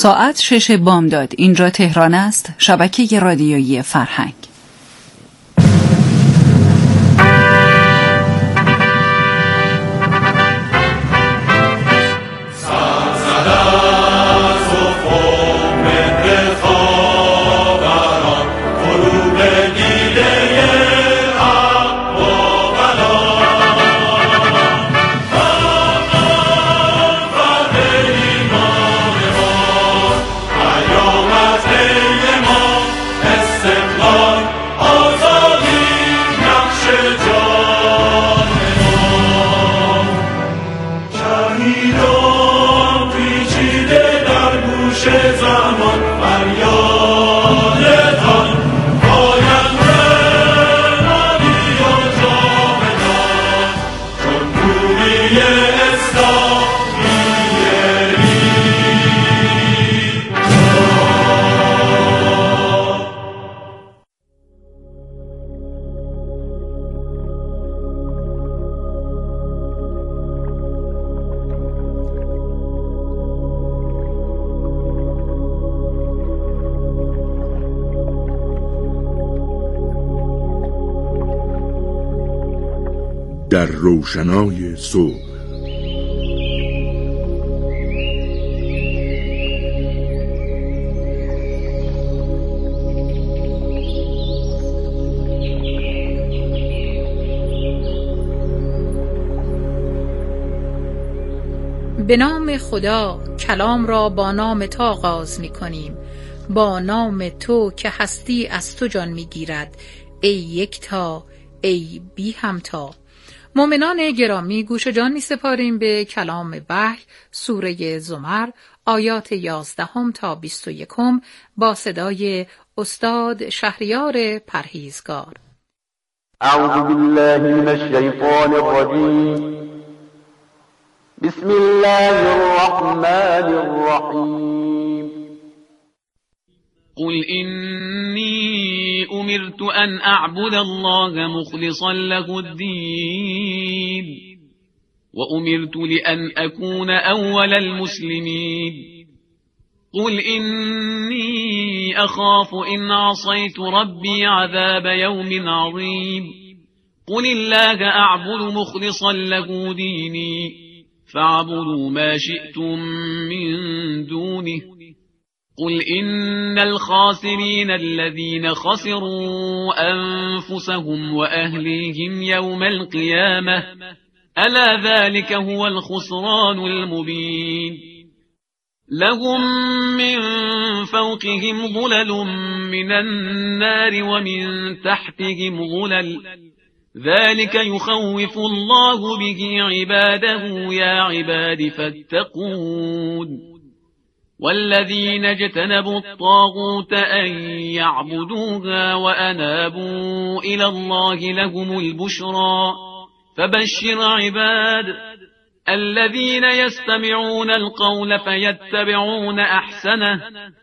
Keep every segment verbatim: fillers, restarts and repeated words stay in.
ساعت شش بامداد. اینجا تهران است، شبکه رادیویی فرهنگ. در روشنای صبح. به نام خدا، کلام را با نام تو آغاز می کنیم، با نام تو که هستی از تو جان می گیرد، ای یکتا، ای بی همتا. مؤمنان گرامی، گوش جان می سپاریم به کلام وحی، سوره زمر، آیات یازدهم تا بیست و یکم با صدای استاد شهریار پرهیزگار. اعوذ بالله من الشیطان الرجیم. بسم الله الرحمن الرحیم. قل إني أمرت أن أعبد الله مخلصا له الدين وأمرت لأن أكون أول المسلمين. قل إني أخاف إن عصيت ربي عذاب يوم عظيم. قل الله أعبد مخلصا له ديني فاعبدوا ما شئتم من دونه. قل إن الخاسرين الذين خسروا أنفسهم وأهليهم يوم القيامة ألا ذلك هو الخسران المبين. لهم من فوقهم ظلل من النار ومن تحتهم ظلل ذلك يخوف الله به عباده يا عباد فاتقون. والذين اجتنبوا الطاغوت أن يعبدوها وأنابوا إلى الله لهم البشرى فبشر عباد الذين يستمعون القول فيتبعون أحسنه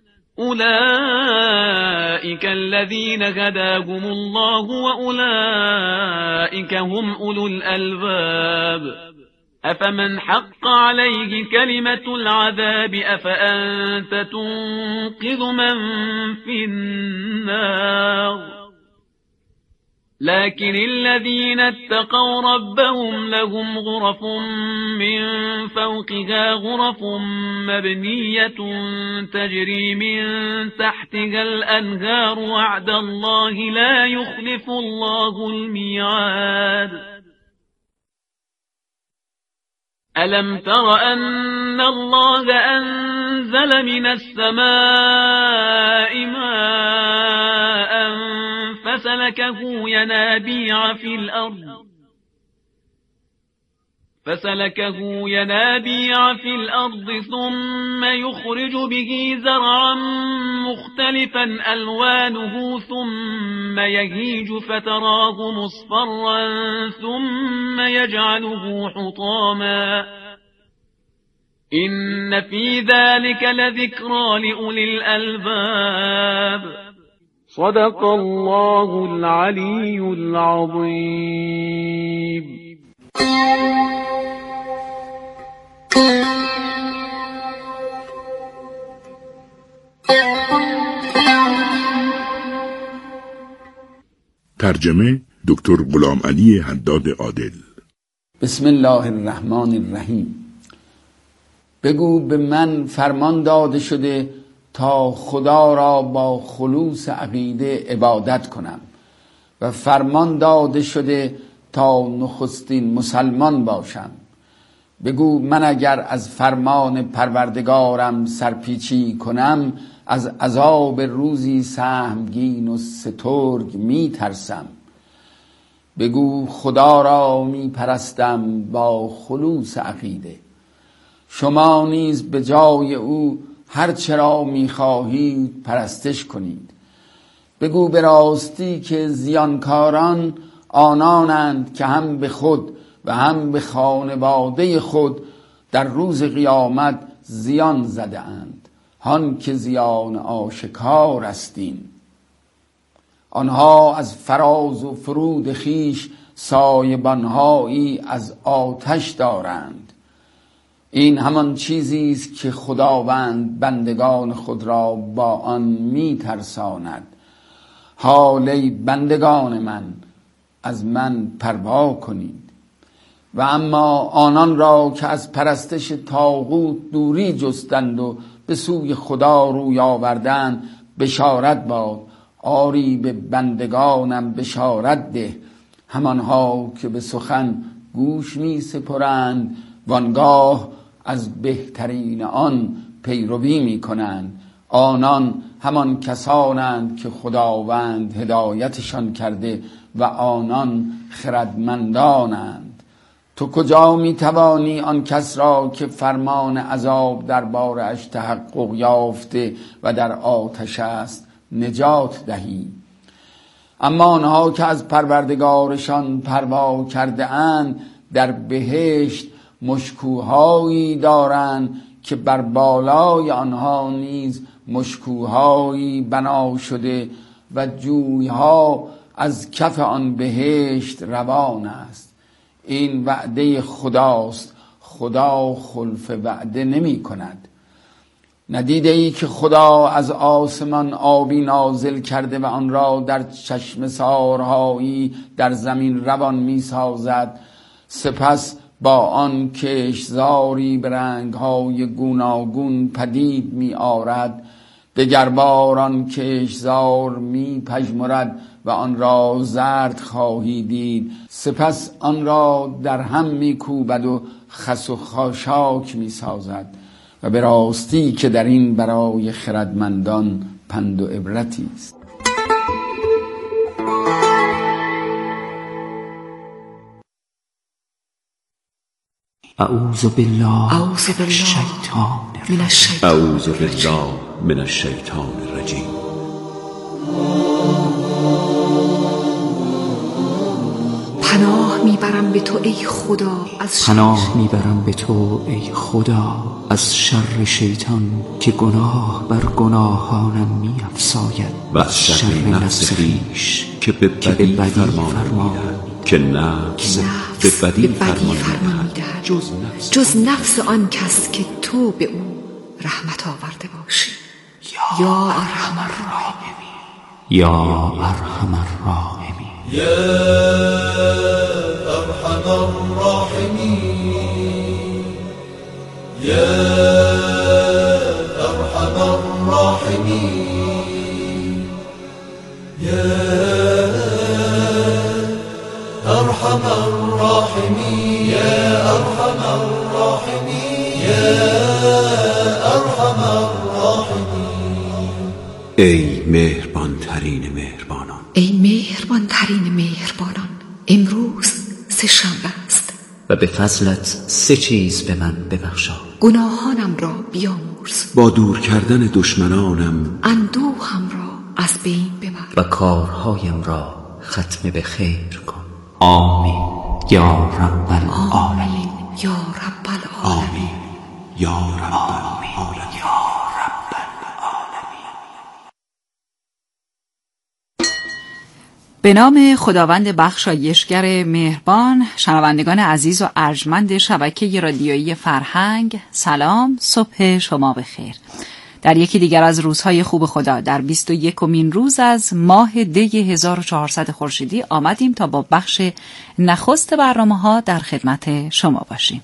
أولئك الذين هداهم الله وأولئك هم أولو الألباب. أفمن حق عليه كلمة العذاب أفأنت تنقذ من في النار. لكن الذين اتقوا ربهم لهم غرف من فوقها غرف مبنية تجري من تحتها الأنهار وعد الله لا يخلف الله الميعاد. ألم تر أن الله أنزل من السماء ماء فسلكه ينابيع في الأرض فسلكه ينابيع في الأرض ثم يخرج به زرعا مختلفا ألوانه ثم يهيج فتراه مصفرا ثم يجعله حطاما إن في ذلك لذكرى لأولي الألباب. صدق الله العلي العظيم. ترجمه دکتر غلام علی حداد عادل. بسم الله الرحمن الرحیم. بگو به من فرمان داده شده تا خدا را با خلوص عقیده عبادت کنم و فرمان داده شده تا نخستین مسلمان باشم. بگو من اگر از فرمان پروردگارم سرپیچی کنم از عذاب روزی سهمگین و سترگ می ترسم. بگو خدا را می پرستم با خلوص عقیده. شما نیز به جای او هر چرا می خواهید پرستش کنید. بگو به راستی که زیانکاران آنانند که هم به خود و هم به خانواده خود در روز قیامت زیان زده اند، هان که زیان آشکار استین. آنها از فراز و فرود خیش سایبانهایی از آتش دارند. این همان چیزی است که خداوند بندگان خود را با آن می ترساند. حال ای بندگان من از من پروا کنید. و اما آنان را که از پرستش طاغوت دوری جستند و به سوی خدا روی آوردند بشارت باد. آری به بندگانم بشارت ده، همانها که به سخن گوش می سپرند وانگاه از بهترین آن پیروی می کنند. آنان همان کسانند که خداوند هدایتشان کرده و آنان خردمندانند. تو کجا می توانی آن کس را که فرمان عذاب دربارش تحقق یافته و در آتش است نجات دهی؟ اما آنها که از پروردگارشان پروا کرده اند در بهشت مشکوهایی دارند که بر بالای آنها نیز مشکوهایی بنا شده و جویها از کف آن بهشت روان است. این وعده خداست، خدا خلف وعده نمی کند. ندیده ای که خدا از آسمان آبی نازل کرده و آن را در چشم سارهایی در زمین روان می سازد، سپس با آن کشتزاری به رنگهای گوناگون پدید می آرد. دگر بار آن کشتزار می پژمرد و آن را زرد خواهی دید، سپس آن را در هم می کوبد و خس و خاشاک می سازد. و به راستی که در این برای خردمندان پند و عبرتی است. اعوذ بالله اعوذ بالله من الشیطان اعوذ بالله من الشیطان الرجیم. پناه میبرم به تو ای خدا از شر پناه میبرم به تو ای خدا از شر شیطان که گناه بر گناهانم می‌افزاید و از شر نفس خویش که به بدی فرمان می‌دهد که نفس به بدی فرمان می‌دهد جز نفس جز نفس آن کس که تو به او رحمت آورده باشی. یا ارحم الراحمین یا ارحم الراحمین یا ارحم الراحمین یا ارحم الراحمین یا ارحم الراحمین یا ارحم الراحمین یا ارحم الراحمین. ای مهربان ترین مهربانان، ای مهربان ترین مهربانان، امروز سه شنبه است و به فضلت سه چیز به من ببخشا. گناهانم را بیامرز، با دور کردن دشمنانم اندوهم را از بین ببر و کارهایم را ختم به خیر کن. آمین یا رب العالمین. یا رب العالمین. آمین یا رب العالمین. به نام خداوند بخشایشگر مهربان. شنوندگان عزیز و ارجمند شبکه رادیویی فرهنگ، سلام، صبح شما بخیر. در یکی دیگر از روزهای خوب خدا در بیست و یکمین روز از ماه دی هزار و چهارصد خورشیدی آمدیم تا با بخش نخست برنامه‌ها در خدمت شما باشیم.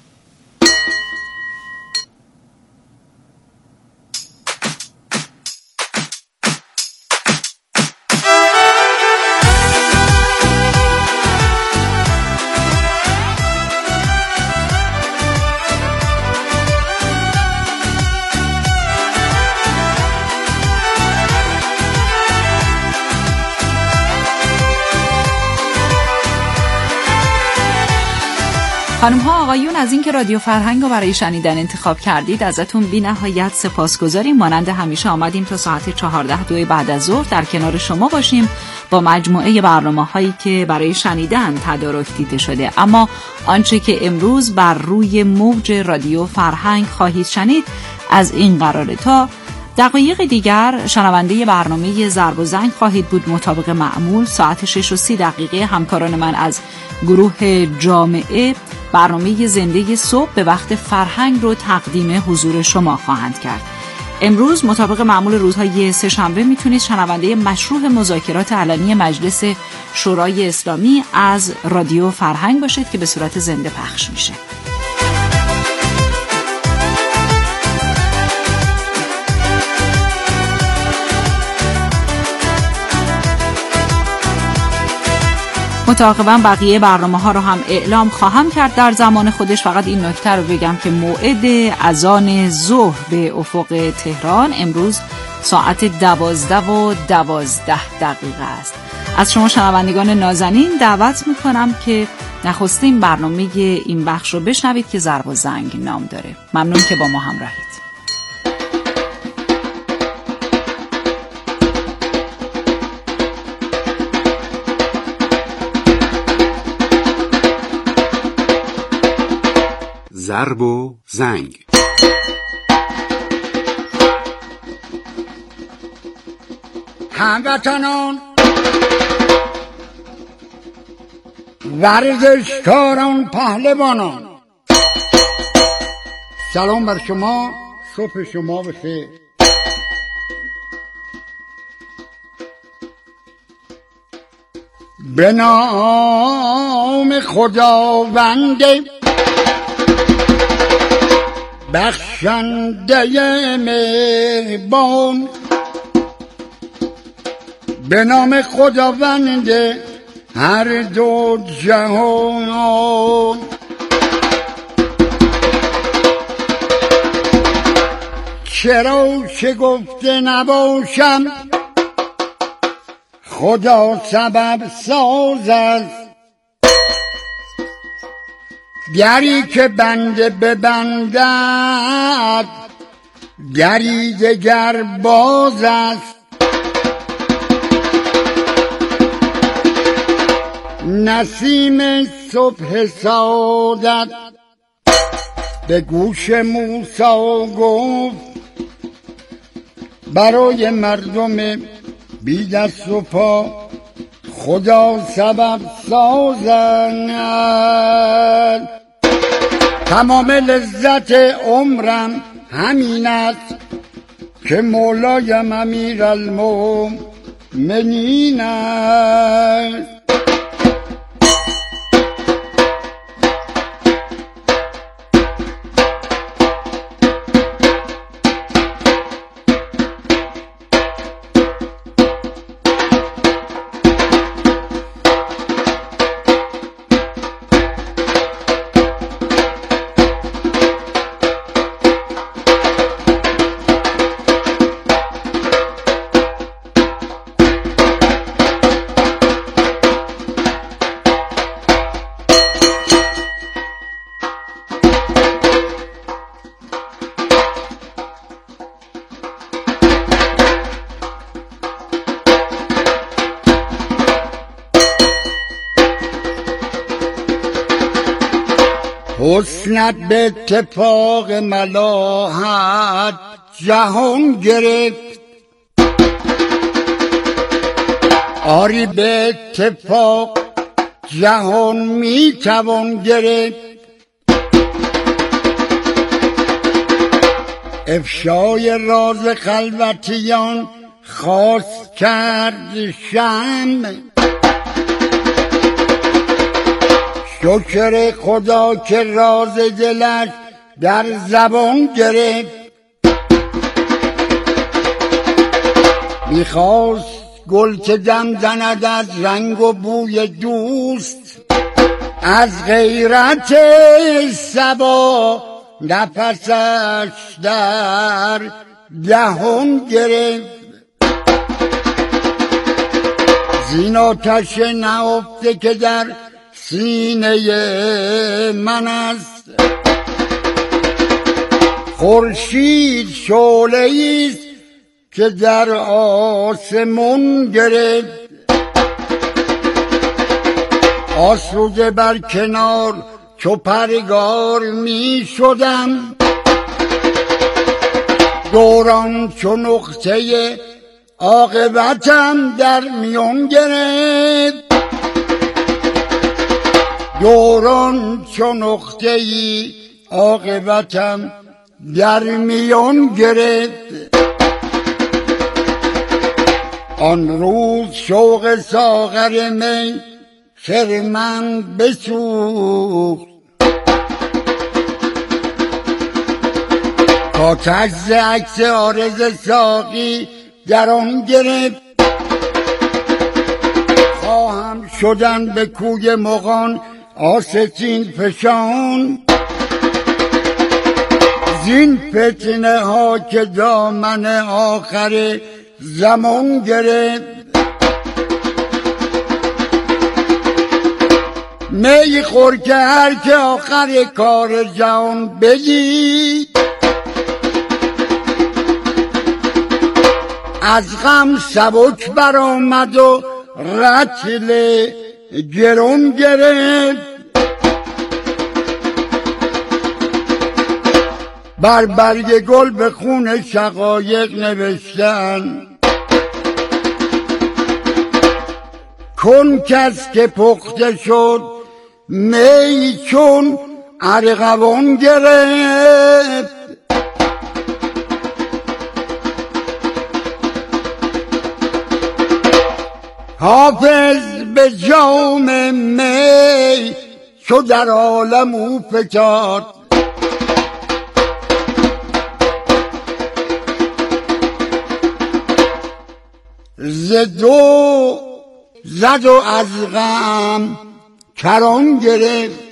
خانم ها آقایون، از اینکه رادیو فرهنگ رو برای شنیدن انتخاب کردید ازتون بی نهایت سپاسگزاریم. مانند همیشه آمدیم تا ساعت چهارده دوی بعد از ظهر در کنار شما باشیم با مجموعه برنامه هایی که برای شنیدن تدارک دیده شده. اما آنچه که امروز بر روی موج رادیو فرهنگ خواهید شنید از این قراره تا دقایق دیگر شنونده برنامه ضرب و زنگ خواهید بود. مطابق معمول ساعت شش و سی دقیقه همکاران من از گروه جامعه برنامه زنده صبح به وقت فرهنگ رو تقدیم حضور شما خواهند کرد. امروز مطابق معمول روزهای سه شنبه میتونید شنونده مشروع مذاکرات علنی مجلس شورای اسلامی از رادیو فرهنگ باشید که به صورت زنده پخش میشه. متعاقباً بقیه برنامه ها رو هم اعلام خواهم کرد در زمان خودش. فقط این نکته رو بگم که موعد اذان ظهر به افق تهران امروز ساعت دوازده و دوازده دقیقه است. از شما شنوندگان نازنین دعوت میکنم که نخستین برنامه این بخش رو بشنوید که ضرب و زنگ نام داره. ممنون که با ما همراهید. ضرب و زنگ. هموطنان، ورزشکاران، پهلوانان، سلام بر شما، صبح شما بخیر. به نام خداوند بخشنده مهربان، به نام خداوند هر دو جهان، چرا شگفته نباشم خدا سبب ساز است، گری که بنده ببندد گری دگر باز است. نسیم صبح سعادت به گوش موسی گفت برای مردم بی دست و پا خدا سبب سازند. تمام لذت عمرم همین است که مولایم امیرالمؤمنین است. حسنت به اتفاق ملاحت جهان گرفت، آری به اتفاق جهان میتوان گرفت. افشای راز خلوتیان خواست کرد شمع. شکر خدا که راز دلش در زبان گرفت. میخواست گل که دم زند از رنگ و بوی دوست، از غیرت صبا نفسش در دهان گرفت. زین آتش نهفته که در سینه من است، خورشید شعله‌ای است که در آسمون گرفت. آسوده بر کنار چو پرگار می شدم، دوران چو نقطه عاقبتم در میان گرفت. دوران چو نقطه عاقبتم در میان گرفت. آن روز شوق ساغر می خرمن بسوخت، آتش ز عکس عارض ساقی در آن گرفت. خواهم شدن به کوی مغان آستین فشان، زین فتنه ها که دامن آخر زمان گرفت. می خور که هر که آخر کار جهان بدید، از غم سبک برآمد و رطل گران گرفت. بر برگ گل به خون شقایق نوشتن، کن کس که پخته شد می چون ارغوان گرفت. حافظ به جام می چو در عالم او فتاد، ز دو زد و از غم کران گرفت.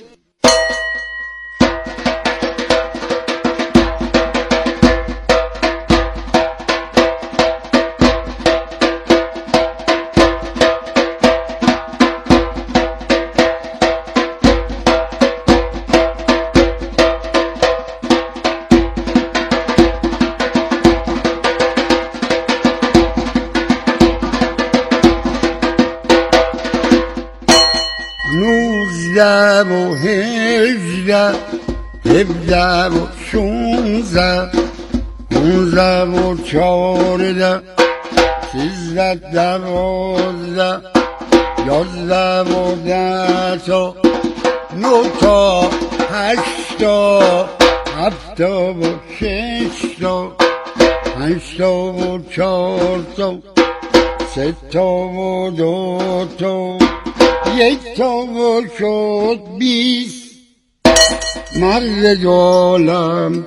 نوزده و هجده هفده و شونزده اونزده و چارده سیزده دوازده یازده و ده تا نه تا هشت تا هفت تا و شش تا پنج تا و چار تا سه تا و دو تا یک تا و شد بیست. مرد دو عالم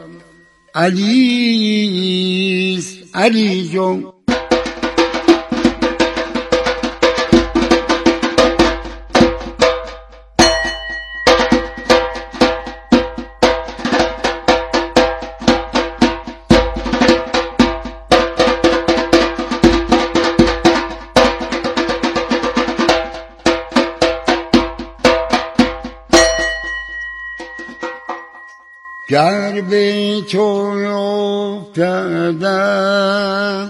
علیست علی جون. گر به تو افتادم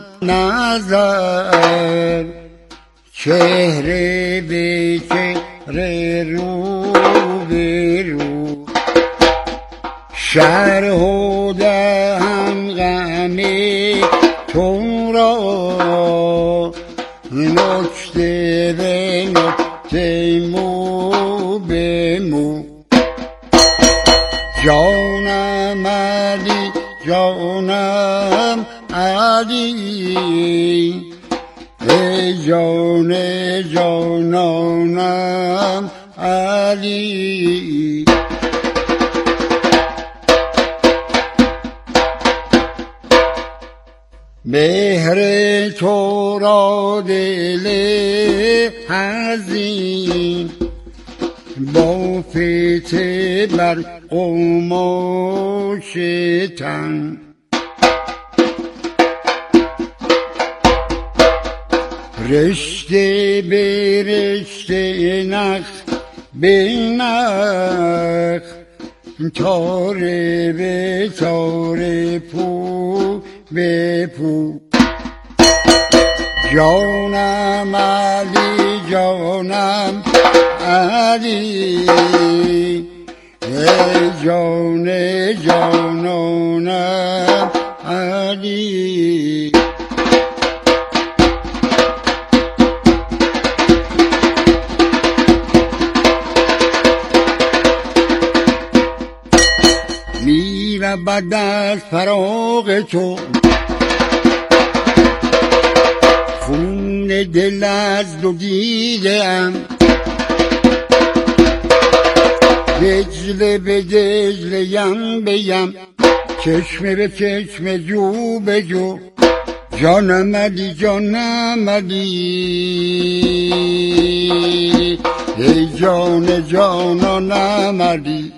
نظر، چهره به چهره رو به رو، شرح و دهم غم تو را، نکته به نکته مو به مو. جانم علی جانم علی، ای جان جانانم علی. مهر تو را دل حزین با فتح بر قماش تن، رشته به رشته نخ به نخ، تاره به تاره پو به پو. جانم علی جانم علی، ای جان جانانم علی. می رود از فراق تو خون دل از دو دیده‌ام، دجله به دجله یم به یم، چشمه به چشمه جو به جو. جانم علی جانم علی، ای جان جانانم علی.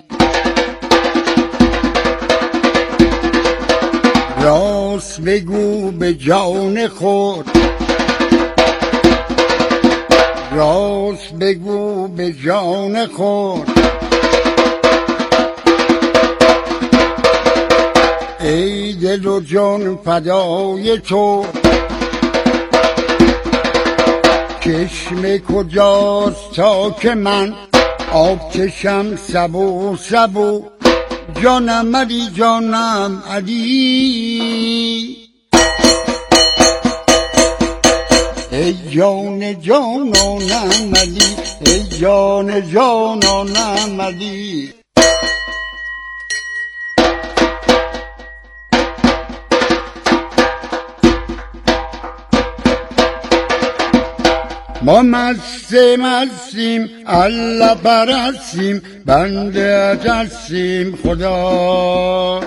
راست بگو به جان خود، راست بگو به جان خود، ای دل و جان فدای تو. چشم کجاست تا که من آب چشم سبو سبو. جانم علی جانم علی، ای جان جانانم علی، ای جان جانانم علی. ما مست مستیم الله پرستیم، بنده هستیم خدا.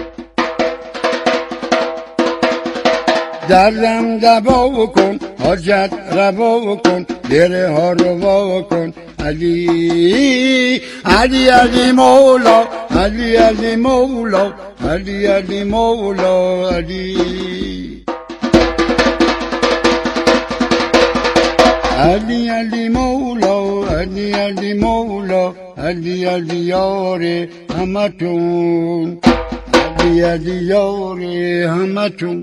دردم دوا کن حاجت روا کن، دل ها روا کن علی. علی علی مولا علی علی مولا علی علی مولا علی. علی علی مولا علی علی مولا علی علی یار همتون، علی علی یار همتون.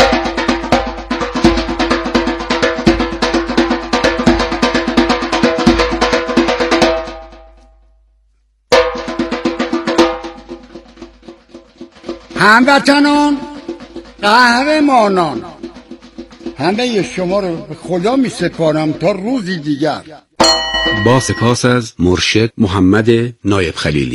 هموطنان قهرمانان، همه شما رو به خدا می سپارم تا روزی دیگر. با سپاس از مرشد محمد نایب خلیلی.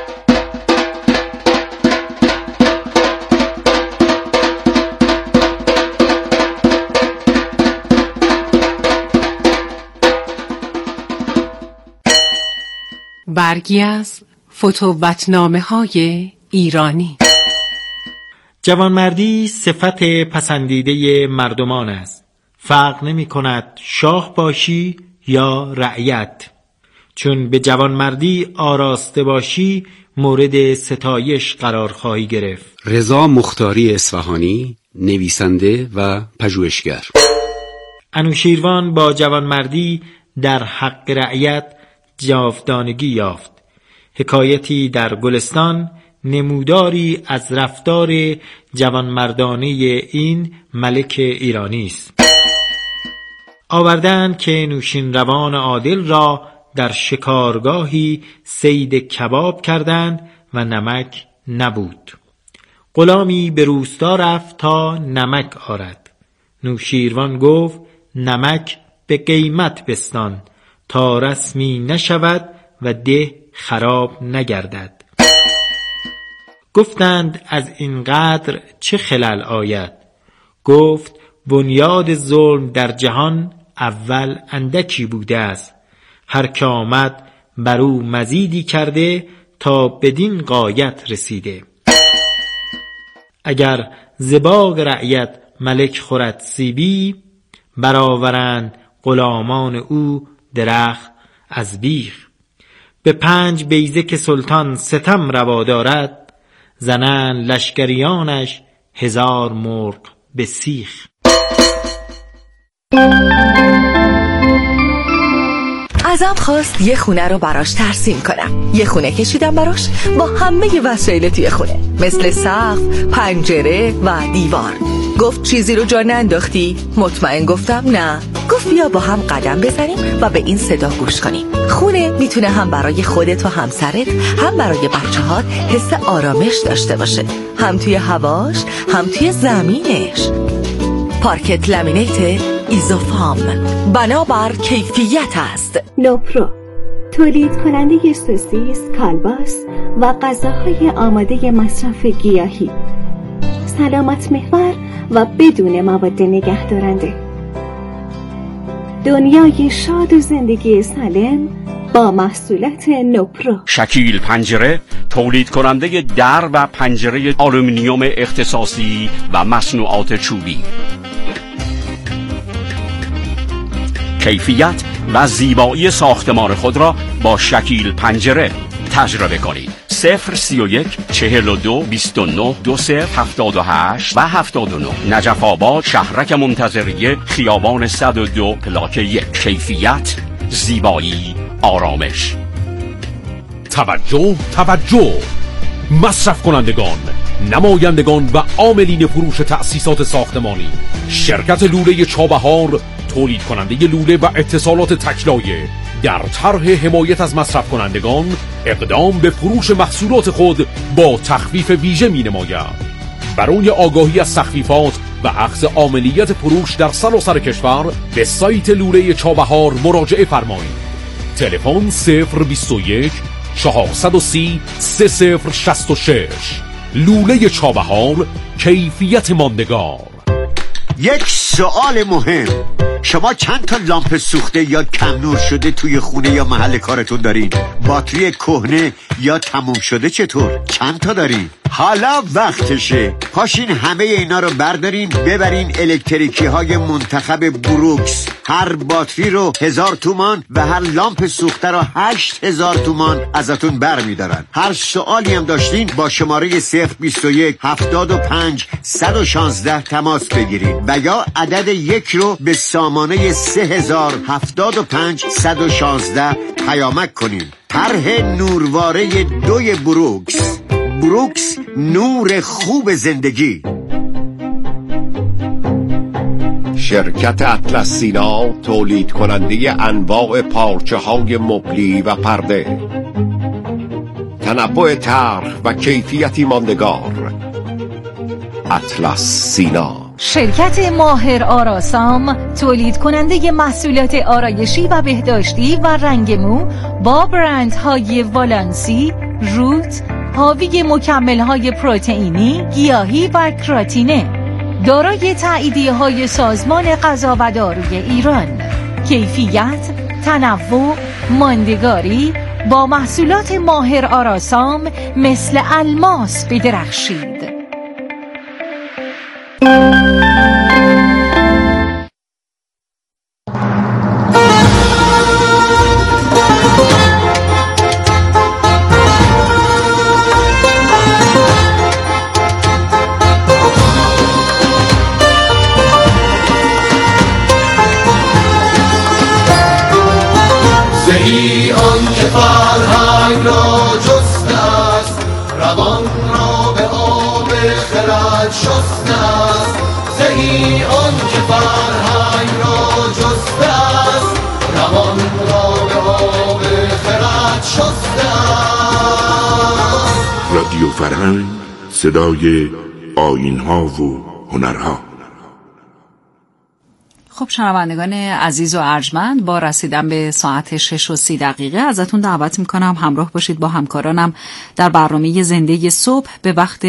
برگی از فتوتنامه های ایرانی. جوانمردی صفت پسندیده مردمان است. فرق نمی کند شاه باشی یا رعیت، چون به جوانمردی آراسته باشی مورد ستایش قرار خواهی گرفت. رضا مختاری اصفهانی، نویسنده و پژوهشگر. انوشیروان با جوانمردی در حق رعیت جاودانگی یافت. حکایتی در گلستان نموداری از رفتار جوانمردانه این ملک ایرانی است. آوردند که نوشین روان عادل را در شکارگاهی صید کباب کردند و نمک نبود. غلامی به روستا رفت تا نمک آرد. نوشیروان گفت نمک به قیمت بستان تا رسمی نشود و ده خراب نگردد. گفتند از این قدر چه خلل آید؟ گفت بنیاد ظلم در جهان اول اندکی بوده است، هر که آمد بر او مزیدی کرده تا بدین غایت رسیده. اگر ز باغ رعیت ملک خورد سیبی، برآورند غلامان او درخت از بیخ. به پنج بیضه که سلطان ستم روا دارد، زنند لشکریانش هزار مرغ به سیخ. ازم خواست یه خونه رو براش ترسیم کنم. یه خونه کشیدم براش با همه وسایل توی خونه، مثل سقف، پنجره و دیوار. گفت چیزی رو جا ننداختی؟ مطمئن گفتم نه. گفت بیا با هم قدم بزنیم و به این صدا گوش کنیم. خونه میتونه هم برای خودت و همسرت، هم برای بچه‌هات حس آرامش داشته باشه، هم توی هواش، هم توی زمینش. پارکت لامینیت ایزوفام، بنابر کیفیت است. نوپرو، تولید کننده سوسیس، کالباس و غذاهای آماده مصرف گیاهی، سلامت محور و بدون مواد نگهدارنده. دنیای شاد و زندگی سالم با محصولات نوپرو. شکیل پنجره، تولید کننده در و پنجره آلومینیوم اختصاصی و مصنوعات چوبی. کیفیت و زیبایی ساختمان خود را با شکیل پنجره تجربه کنید. صفر سی و یک چهل و دو بیست و نه دو صفر هفتاد و هشت و هفتاد و نه، نجف آباد، شهرک منتظریه، خیابان صد و دو پلاک یک. کیفیت، زیبایی، آرامش. توجه توجه مصرف کنندگان، نمایندگان و عاملین فروش تأسیسات ساختمانی، شرکت لوله چابهار تولید کننده لوله و اتصالات تکلایه در طرح حمایت از مصرف کنندگان اقدام به فروش محصولات خود با تخفیف ویژه می نماید. برای آگاهی از تخفیفات و اخذ عاملیت فروش در سراسر کشور به سایت لوله چابهار مراجعه فرمایید. تلفن صفر بیست و یک چهارصد و سی سه صفر شصت و شش. لوله چابهار، کیفیت ماندگار. یک سوال مهم، شما چند تا لامپ سوخته یا کم نور شده توی خونه یا محل کارتون دارین؟ باتری کهنه یا تموم شده چطور؟ چند تا دارین؟ حالا وقتشه، پاشین همه اینا رو بردارین ببرین الکتریکی های منتخب بروکس. هر باتری رو هزار تومان و هر لامپ سوخته رو هشت هزار تومان ازتون بر میدارن. هر سوالی هم داشتین با شماره صفر بیست و یک هفتاد و پنج صد و شانزده تماس بگیرین و یا عدد یک رو به سامانه سه هزار هفتاد و پنج صد و شانزده پیامک کنین. طرح نورواره دوی بروکس. بروکس، نور خوب زندگی. شرکت اطلس سینا، تولید کننده انواع پارچه های مبلی و پرده، تنوع طرح و کیفیتی ماندگار. اطلس سینا. شرکت ماهر آراسام، تولید کننده محصولات آرایشی و بهداشتی و رنگ مو با برندهای والانسی، روت، حاوی مکمل‌های پروتئینی، گیاهی و کراتینه، دارای تاییدیه های سازمان غذا و داروی ایران. کیفیت، تنوع، ماندگاری، با محصولات ماهر آراسام مثل الماس بدرخشید. زهی آن که فرهنگ را جسته است، روان را به آب خرد شسته است. زهی آن که فرهنگ را جسته است، روان را به آب خرد شسته است. رادیو فرهنگ، صدای آیین‌ها و هنرها. خب شنوندگان عزیز و ارجمند، با رسیدن به ساعت شش و سی دقیقه ازتون دعوت میکنم همراه باشید با همکارانم در برنامه زنده صبح به وقت